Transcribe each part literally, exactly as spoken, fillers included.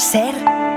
Ser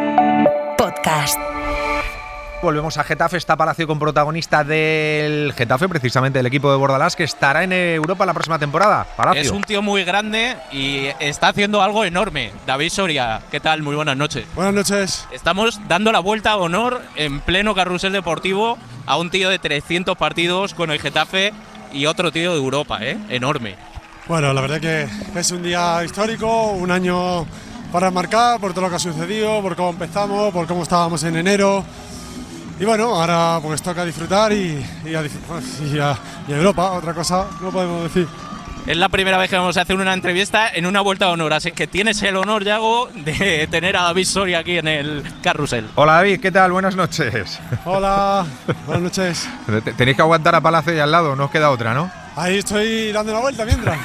Podcast. Volvemos a Getafe, está Palacio con protagonista del Getafe, precisamente del equipo de Bordalás, que estará en Europa la próxima temporada. Palacio. Es un tío muy grande y está haciendo algo enorme. David Soria, ¿qué tal? Muy buenas noches. Buenas noches. Estamos dando la vuelta a honor en pleno carrusel deportivo a un tío de trescientos partidos con el Getafe y otro tío de Europa, ¿eh? Enorme. Bueno, la verdad que es un día histórico, un año para marcar por todo lo que ha sucedido, por cómo empezamos, por cómo estábamos en enero. Y bueno, ahora pues toca disfrutar y, y, a, y, a, y a Europa, otra cosa no podemos decir. Es la primera vez que vamos a hacer una entrevista en una vuelta de honor, así que tienes el honor, Yago, de tener a David Soria aquí en el carrusel. Hola David, ¿qué tal? Buenas noches. Hola, buenas noches. Tenéis que aguantar a Palacio y al lado, no os queda otra, ¿no? Ahí estoy dando la vuelta mientras.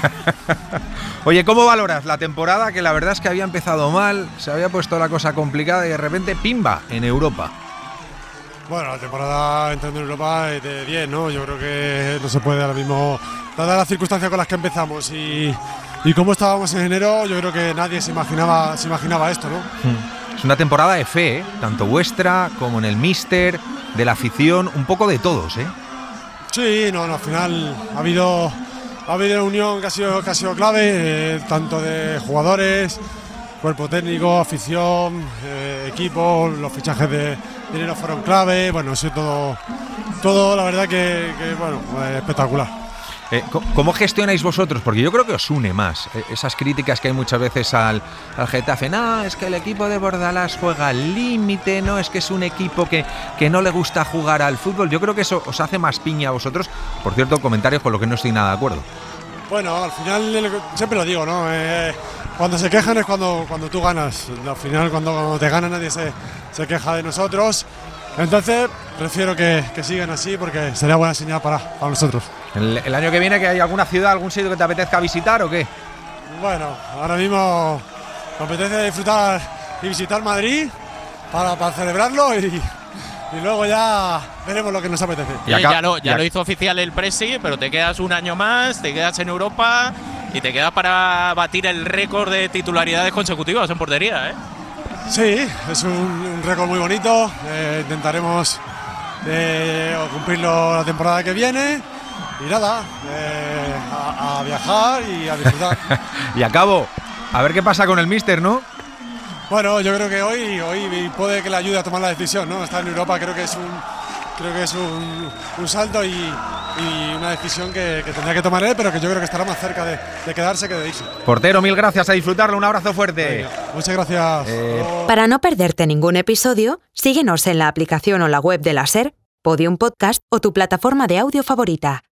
Oye, ¿cómo valoras la temporada? Que la verdad es que había empezado mal, se había puesto la cosa complicada y de repente, ¡pimba!, en Europa. Bueno, la temporada entrando en Europa es de diez, ¿no? Yo creo que no se puede ahora mismo, dadas las circunstancias con las que empezamos y, y cómo estábamos en enero, yo creo que nadie se imaginaba, se imaginaba esto, ¿no? Es una temporada de fe, ¿eh? Tanto vuestra como en el míster, de la afición, un poco de todos, ¿eh? Sí, no, no, al final ha habido, ha habido una unión que ha sido, que ha sido clave, eh, tanto de jugadores, cuerpo técnico, afición, eh, equipo, los fichajes de dinero fueron clave, bueno, eso todo, todo la verdad que, que bueno, eh, espectacular. Eh, ¿Cómo gestionáis vosotros? Porque yo creo que os une más eh, esas críticas que hay muchas veces al, al Getafe. No, es que el equipo de Bordalás juega al límite, no, es que es un equipo que, que no le gusta jugar al fútbol. Yo creo que eso os hace más piña a vosotros. Por cierto, comentarios con lo que no estoy nada de acuerdo. Bueno, al final, siempre lo digo, ¿no? Eh, cuando se quejan es cuando, cuando tú ganas. Al final, cuando, cuando te gana nadie se, se queja de nosotros. Entonces, prefiero que, que sigan así porque sería buena señal para, para nosotros. ¿El, el año que viene que hay alguna ciudad, algún sitio que te apetezca visitar o qué? Bueno, ahora mismo me apetece disfrutar y visitar Madrid para, para celebrarlo y, y luego ya veremos lo que nos apetece. Y acá, ya lo, ya lo hizo oficial el Presi, pero te quedas un año más, te quedas en Europa y te quedas para batir el récord de titularidades consecutivas en portería, ¿eh? Sí, es un, un récord muy bonito, eh, intentaremos eh, cumplirlo la temporada que viene y nada, eh, a, a viajar y a disfrutar. Y acabo, a ver qué pasa con el míster, ¿no? Bueno, yo creo que hoy, hoy puede que le ayude a tomar la decisión, ¿no? Estar en Europa creo que es un, creo que es un, un salto y, y una decisión que, que tendrá que tomar él, pero que yo creo que estará más cerca de, de quedarse que de irse. Portero, mil gracias, a disfrutarlo, un abrazo fuerte. Venga, muchas gracias. Eh... Para no perderte ningún episodio, síguenos en la aplicación o la web de la Ser, Podium Podcast o tu plataforma de audio favorita.